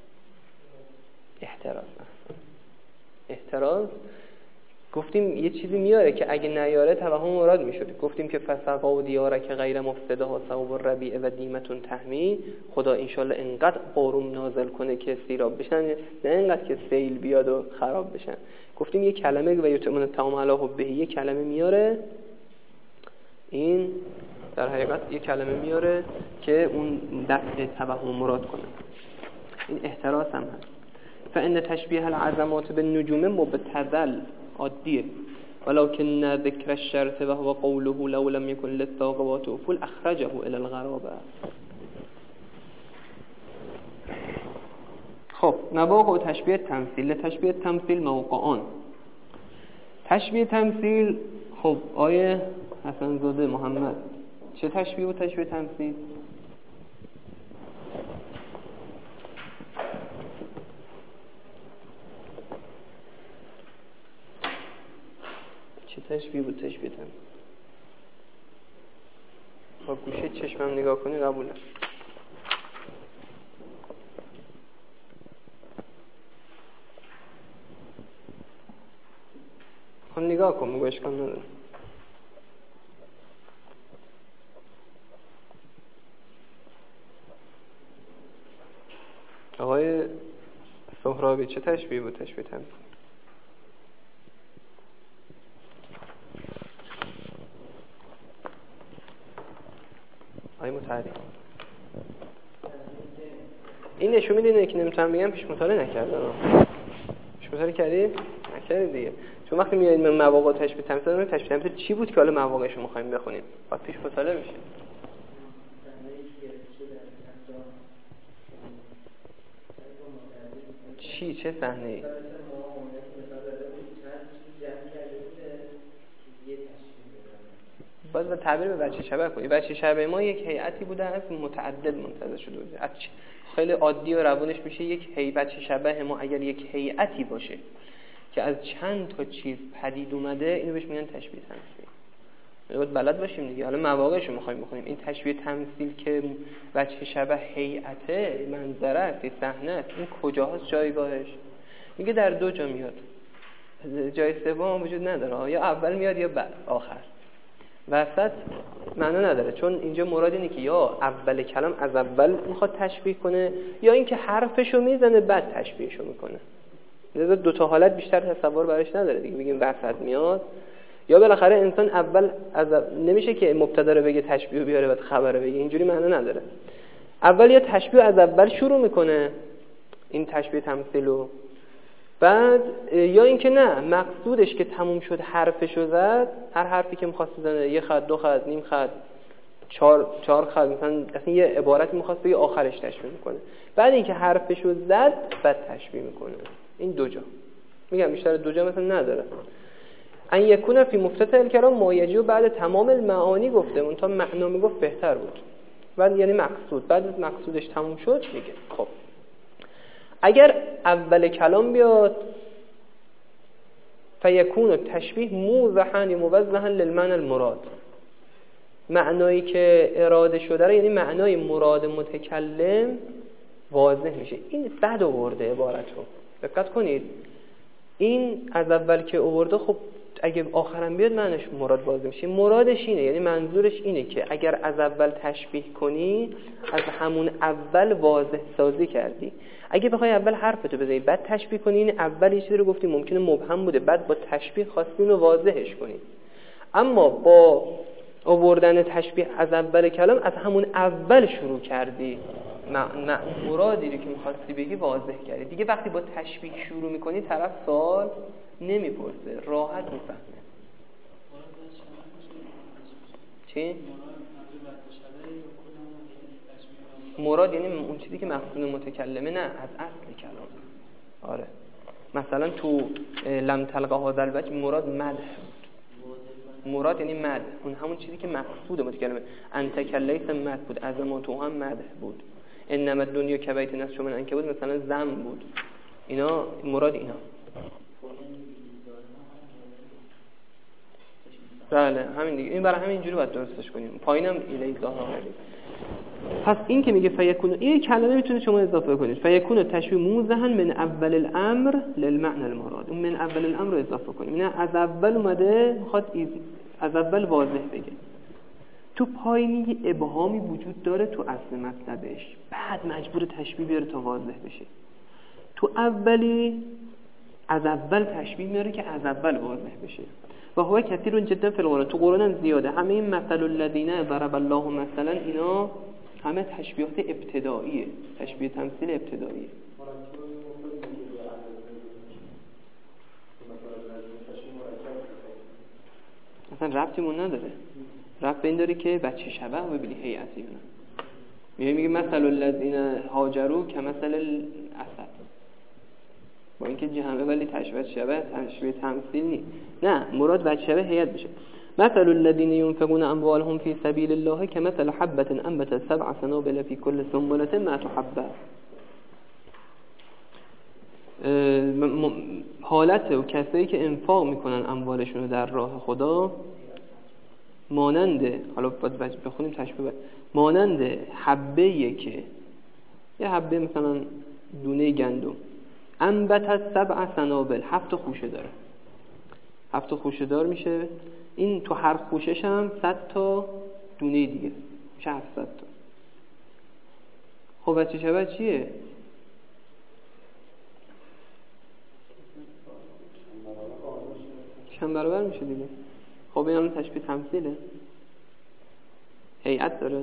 Speaker 1: احتراز گفتیم یه چیزی میاره که اگه نیاره توهم مراد میشد. گفتیم که فسقا و دیاره که غیر مفسده ها ثواب الربیع و دیمتون تحمی. خدا انشالله انقدر بارون نازل کنه که سیراب بشن، نه انقدر که سیل بیاد و خراب بشن. گفتیم یه کلمه و یتمون الطعام علی حبه، یه کلمه میاره، این در حقیقت یه کلمه میاره که اون دفع توهم مراد کنه. این احتراز هم هست. فان تشبیه العظمات بالنجوم مبتذل عادیه، ولكن ذکر الشرط و هو قوله لو لم يكن للثاقبات افول اخرجه الى الغرابه. خب نواق و تشبیه تمثیل. تشبیه تمثیل موقعان. تشبیه تمثیل، خب آیه حسن زاده محمد چه تشبیه و تشبیه تمثیل؟ چه تشبیه بود تشبیه تمثیل؟ با گوشه چشمم نگاه کنی قبوله. خب نگاه کن، مگوش کن نداره. آقای سهرابی چه تشبیه بود تشبیه تمثیل؟ آقای متحری این نشون میده که نمیتونم بگم پیش مطالعه نکردم. پیش مطالعه کردی؟ نکردی دیگه. چون وقتی میایید من مواقع تشبیه تمثیل چی بود که حالا مواقعشو می‌خوایم بخونیم؟ بعد پیش مطالعه میشه. چه صحنه‌ای؟ باز با تعبیر به بچه شبه کنی. بچه شبه ما یک هیئتی بوده از متعدد منتزع شده بوده. خیلی عادی و روانش میشه یک بچه شبه ما اگر یک هیئتی باشه که از چند تا چیز پدید اومده، اینو بهش میگن تشبیه تمثیل. باید بلد باشیم دیگه. حالا مواقعش رو می‌خوایم بخونیم. این تشبیه تمثیل که بچه شبه هیئته، منظره است، صحنه است، این کجاست جایگاهش؟ میگه در دو جا میاد. جای سوم وجود نداره، یا اول میاد یا بعد آخر. وسط معنا نداره، چون اینجا مراد اینه که یا اول کلام از اول میخواد تشبیه کنه یا اینکه حرفشو میزنه بعد تشبیهشو میکنه. لذا دو تا حالت بیشتر تصور براش نداره دیگه. میگیم وسط میاد یا بالاخره انسان اول نمیشه که مبتدا رو بگه تشبیه بیاره بعد خبر رو بگه، اینجوری معنا نداره. اول یا تشبیه از اول شروع میکنه این تشبیه تمثیلو، بعد یا اینکه نه مقصودش که تموم شد حرفشو زد، هر حرفی که می‌خواست بزنه، یه خط، دو خط، نیم خط، چهار خط، مثلا اصلا یه عبارتی می‌خواست بگه آخرش تشبیه میکنه. بعد اینکه حرفشو زد بعد تشبیه میکنه. این دو جا میگم، بیشتر دو جا مثلا نداره. ان یکون فی مفتتح الکلام ما یجیء بعد تمام المعانی گفته، اون تا معنا میگفت بهتر بود. بعد یعنی مقصود، بعد از مقصودش تموم شد میگه. خب اگر اول کلام بیاد فیکون التشبیه موضحا موضحا للمعنى المراد، معنایی که اراده شده رو، یعنی معنای مراد متکلم واضح میشه. این بعد آورده عبارتو، دقت کنید. این از اول که آورده، خب اگه آخرم بیاد معنیش مراد واضح میشه. مرادش اینه، یعنی منظورش اینه که اگر از اول تشبیه کنی از همون اول واضح سازی کردی. اگه بخوای اول حرفتو بزنی بعد تشبیه کنی، این اول یه چیزی رو گفتی ممکنه مبهم بوده، بعد با تشبیه خواستی اینو واضحش کنی. اما با آوردن تشبیه از اول کلام از همون اول شروع کردی، مرادی رو که می‌خواستی بگی واضح کردی. دیگه وقتی با تشبیه شروع می‌کنی طرف سوال نمی‌پرسه، راحت می‌فهمه. چی؟ مراد یعنی اون چیزی که مقصود متکلمه، نه از اصل کلام. آره مثلا تو لم تلقى هذا الوجه مراد مدح، مراد یعنی مدح، اون همون چیزی که مقصود متکلمه. انت کلیس مدح بود، عظمتو هم مدح بود، انما الدنیا کبیت نسج من عنکبوت مثلا ذم بود. اینا مراد اینا. بله همین دیگه. این برای همین اینجوری باید درستش کنیم. پایینم ایده ظاهر آوردیم. پس این که میگه فیکون، این کلمه میتونه شما اضافه کنید. فیکون تشبیه موضحا من اول الامر للمعنى المراد. اون من اول الامر رو اضافه کنیم. نه از اول اومده میخواد از اول واضح بگه. تو پایینی ابهامی وجود داره تو اصل مطلبش، بعد مجبور تشبیه بیاره تا واضح بشه. تو اولی از اول تشبیه میاره که از اول واضح بشه. و هو کثیر جدا فی القرآن، تو قرآن هم زیاده. همه این مثل الذین ضرب الله مثلا، اینا همه تشبیهات ابتداییه، تشبیه تمثیل ابتداییه. اصلا ربطیمون نداره، ربط به این داره که بچه شبه و ببینی هیئتی اونا. میگه مثل الذین هاجروا کمثل الاسد، با اینکه جهنمه ولی تشبیه شبه تمثیل نیست. نه مراد بچه شبه هیئت بشه. مثل الذين ينفقون اموالهم في سبيل الله كمثل حبة انبتت 7 سنابل في كل سنبلة 100 حبة. حالت و کسایی که انفاق میکنن اموالشون رو در راه خدا مانند، حالا باید بخونیم تشبیه، مانند حبه‌ایه که یه حبه مثلا دونه گندم انبتت 7 سنابل، 7 خوشه داره، 7 خوشه دار میشه. این تو هر خوشش هم 100 تا دونه دیگه میشه 700 تا. خب بچه شبه چیه؟ چند برابر میشه دیگه. خب این هم تشبیه تمثیله، هیئت داره.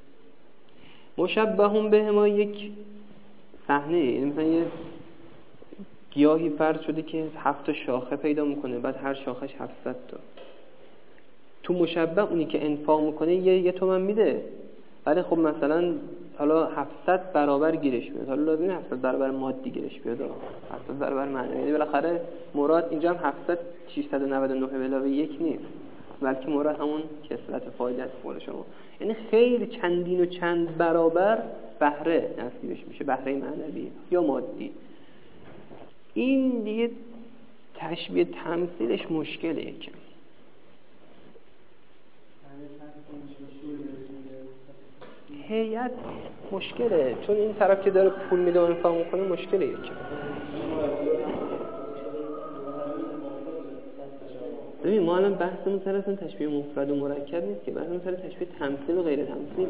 Speaker 1: مشبهون به ما یک صحنه، یعنی مثلا یه گیاهی فرض شده که 7 شاخه پیدا میکنه، بعد هر شاخش 700 تا. تو مشبه اونی که انفاق میکنه یه تومن میده، ولی خب مثلا حالا 700 برابر گیرش میاد. حالا لازم 700 برابر مادی گیرش بیاد، 700 برابر معنوی. یعنی بالاخره مراد اینجا هم 700 699 به علاوه 1 نیست، بلکه مراد همون کثرت فایده است قول شما. یعنی خیلی چندین و چند برابر بهره نصیبش میشه، بهره معنوی یا مادی. این دیگه تشبیه تمثیلش مشکله یکم. هیئت مشکله، چون این طرف که داره پول میده و انفاق میکنه مشکله یکم. ببین ما الان بحثمون سر اصلا تشبیه مفرد و مرکب نیست که، بحثمون سر تشبیه تمثیل و غیر تمثیل.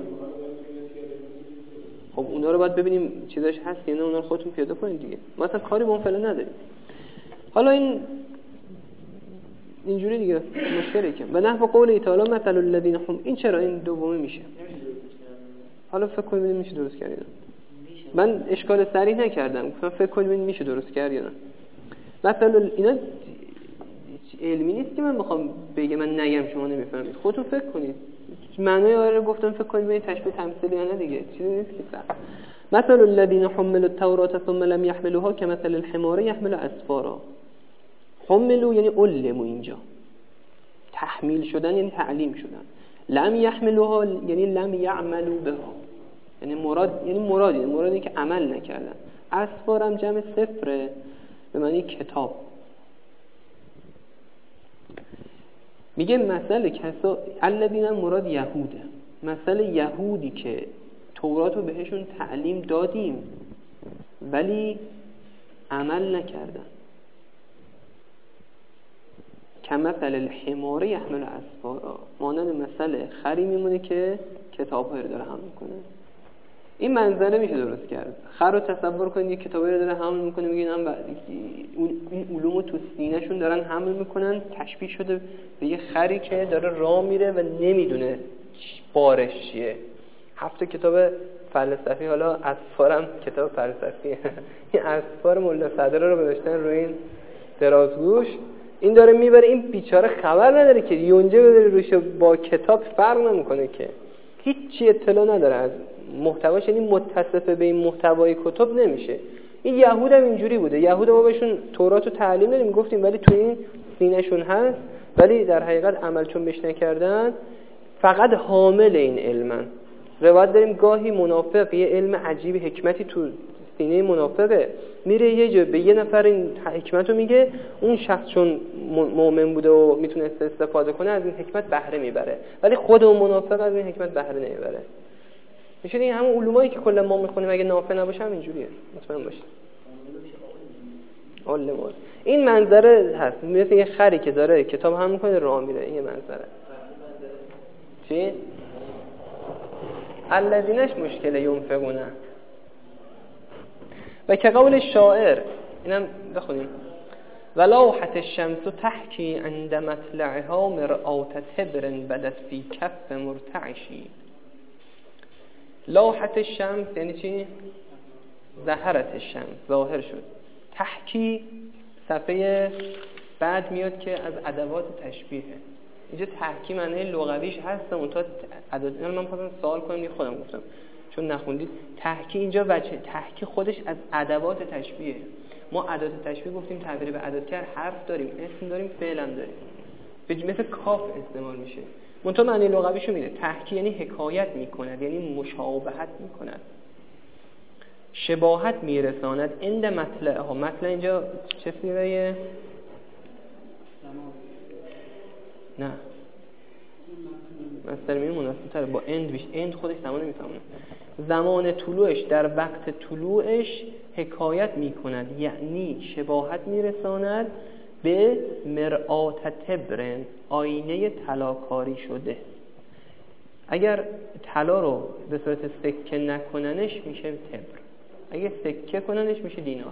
Speaker 1: خب اونا رو باید ببینیم چیزاش هست یا نه، اونا رو خودتون پیدا کنید دیگه. ما اصلا کاری با اون فعلا نداریم. حالا اینجوری دیگه مشکلی که و نحو قول تعالی مثل الذین هم، این چرا این دومی میشه؟ حالا فکر کنید میشه درست کرد. من اشکال صریح نکردم، فکر کنید میشه درست کرد یا نه. مثلا اینا علمی نیست که من بخوام بگم من نگم شما نمیفهمید، خودتون فکر کنید. معنای آیه رو گفتم، فکر کنید ببینید تشبیه تمثیلی یا نه دیگه، چیزی نیست که سخت. مثلا الذين حملوا التوراة ثم لم يحملوها كمثل الحمار يحمل اسفارا. حملوا یعنی علموا، اینجا تحمیل شدن یعنی تعلیم شدن. لم يحملوها یعنی لم يعملوا بها، یعنی مرادی که عمل نکردن. اسفار هم جمع سفره به معنی کتاب. میگه مثل کسا الذین مراد یهوده، مثل یهودی که تورات رو بهشون تعلیم دادیم ولی عمل نکردن. کمثل الحمار یحمل اسفارا، مانند مثل خری میمونه که کتاب‌های رو داره حمل میکنه. این منظره میشه درست کرد. خر رو تصور کنید یک کتابی رو داره حمل میکنه، میگن این علومو تو سینه‌شون دارن حمل میکنن، تشبیه شده به یه خری که داره راه میره و نمیدونه بارش چیه. 7 کتاب فلسفی، حالا اسفارم کتاب فلسفیه. این اسفار ملا صدرا رو گذاشتن روی این درازگوش، این داره میبره، این بیچاره خبر نداره که یونجه بذاره روش، با کتاب فرق نمیکنه که، هیچی اطلاع نداره از محتواش، یعنی متصف به این محتوای کتب نمیشه. این یهود هم اینجوری بوده. یهود ما بهشون تورات رو تعلیم دادیم گفتیم ولی تو این سینه‌شون هست، ولی در حقیقت عمل چون بهش نکردن، فقط حامل این علمن. روایت داریم گاهی منافق یه علم عجیب حکمتی تو سینه منافقه، میره یه جا به یه نفر این حکمت رو میگه، اون شخص چون مؤمن بوده و میتونه استفاده کنه از این حکمت بهره میبره، ولی خود اون منافق از این حکمت بهره نمیبره. میشه این همون علومایی که کلا ما میخونیم اگه نافع نباشه هم اینجوریه، مطمئن باشید. علم این منظره هست، مثل یه خری که داره کتاب هم میکنه راه میره، این منظره. چی؟ الذینش مشکل ینفقونه. و که قول شاعر، اینم بخونیم، ولاحت الشمس تحکی عند مطلعها مرآت تبر بدت فی کف مرتعشی. لاحت الشمس یعنی چی؟ ظهرت الشمس، ظاهر شد. تحکی صفحه بعد میاد که از ادوات تشبیهه. اینجا تحکی معنی لغویش هست، اون تا ادوات من خودم سوال کنم خودم گفتم چون نخوندید. تحکی اینجا وجه تحکی خودش از ادوات تشبیهه. ما ادوات تشبیه گفتیم تعبیر به اداتگر حرف داریم، اسم داریم، فعل هم داریم، مثل کاف استعمال میشه. منتها معنی لغویشو میده. تحکی یعنی حکایت میکند، یعنی مشابهت میکند، شباهت میرساند. عند مطلعها، مطلع اینجا چه سیغه‌ایه؟ نه مصدر میون مناسب تره با اند بیش، اند خودش زمان نمیفهمونه. زمان طلوعش، در وقت طلوعش حکایت میکند، یعنی شباهت میرساند به مرآت تبرن، آینه طلاکاری شده. اگر طلا رو به صورت سکه نکننش میشه تبر، اگه سکه کننش میشه دینار.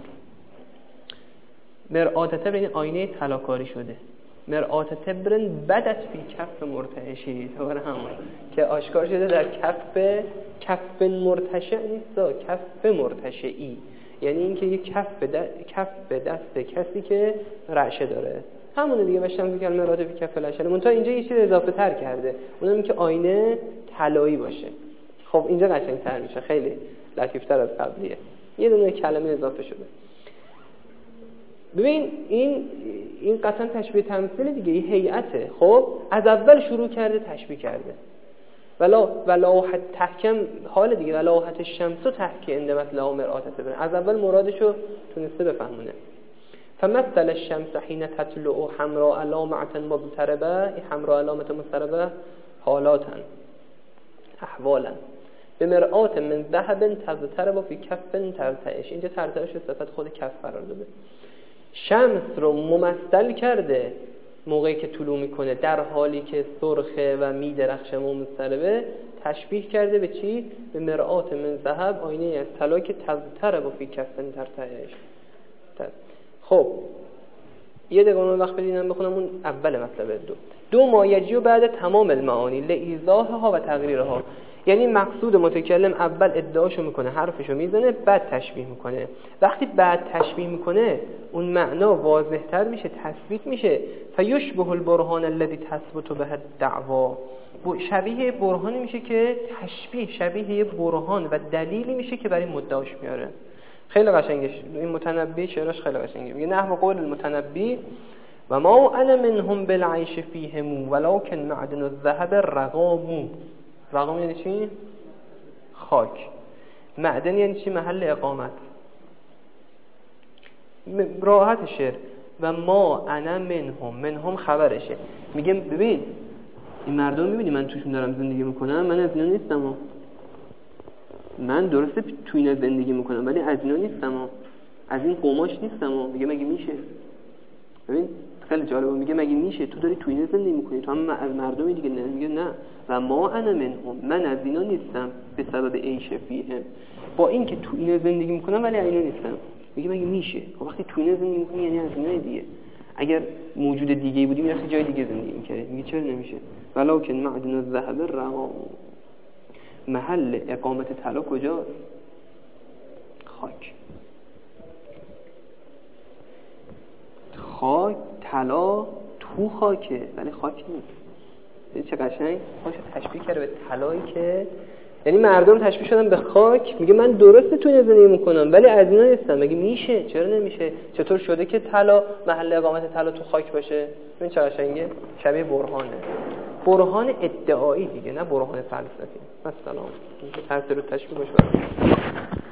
Speaker 1: مرآت تبرن یعنی آینه طلاکاری شده. مرآت تبرن بدت فی کف مرتعشی، دوباره همون که آشکار شده در کف مرتشع نیست، کف مرتشعی، یعنی اینکه یک کف به دست کسی که رعشه داره، همونه دیگه. وشتم که مرآت فی کف الاشل، منتها اینجا یه چیز اضافه تر کرده، اونم این که آینه طلایی باشه. خب اینجا قشنگ‌تر میشه، خیلی لطیف‌تر از قبلیه، یه دونه کلمه اضافه شده. ببین این قطعا تشبیه تمثیل دیگه، این هیئته. خب از اول شروع کرده تشبیه کرده. ولاحت تحکم حال دیگه، ولاحت الشمس تحکی عند مطلع مرآت تبرن، از اول مرادشو تونسته بفهمونه. فمثل الشمس حين تطلع حمراء علامة مضطربة، این حمراء علامة مضطربه حالاتا احوالا به مرآت من ذهب تضطرب فی کف ترتعش. اینجا ترتعش صفت خود کف قرار داده. شمس رو ممثل کرده موقعی که طلوع میکنه، در حالی که سرخه و میدرخشه مضطربه، تشبیه کرده به چی؟ به مرآت من ذهب، آینه از طلا که تضطرب فی کف ترتعش. خب یه دقیقه من وقت بدینم بخونم اون اول مطلب. دو ما یجیو بعد تمام المعانی لایضاحها و تقریرها. یعنی مقصود متکلم اول ادعاشو میکنه، حرفشو میزنه، بعد تشبیه میکنه. وقتی بعد تشبیه میکنه اون معنا واضح‌تر میشه، تثبیت میشه. فیشبه البرهان الذی تثبت به الدعوا، شبیه برهانی میشه که تشبیه شبیه برهان و دلیلی میشه که برای مدعاش میاره. خیلی قشنگه این متنبی، شعرش خیلی قشنگه. میگه نحو قول المتنبی و ما انا منهم بالعیش فیهم ولکن معدن الذهب رقام. رقام یعنی چی؟ خاک. معدن یعنی چی؟ محل اقامت. راحت شعر. و ما انا منهم خبرشه. میگه ببین این مردم میبینی من توشون دارم زندگی میکنم، من از اینا نیستم من درسته تو اینا زندگی میکنم ولی از اینا نیستم از این قوماش نیستم میگه مگه میشه؟ ببین خیلی جالبه، میگه مگه میشه تو داری تو اینا زندگی میکنی، تو هم از مردمی دیگه نه. میگه نه و ما انا منهم، من از اینا نیستم به سبب عیش فیهم، با این که تو اینا زندگی میکنم ولی از اینا نیستم. میگه مگه میشه؟ وقتی تو اینا زندگی میکنی یعنی از اینا دیگه. اگر موجود دیگه‌ای بودی میرفتی جای دیگه زندگی میکردی. میگه چرا نمیشه؟ ولکن معدن الذهب رقام، محل اقامت طلا کجاست؟ خاک. خاک، طلا تو خاکه ولی خاک نیست. چه قشنگ خودش تشبیه کرده به طلایی که یعنی مردم تشبیه شدن به خاک. میگه من درسته تو اینا زندگی میکنم ولی از اینا نیستم. مگه میشه؟ چرا نمیشه؟ چطور شده که طلا محل اقامت طلا تو خاک باشه؟ ببین چه قشنگه، شبیه برهانه. برهان ادعایی دیگه، نه برهان فلسفی. مثلا هر رو تشبیه باشه.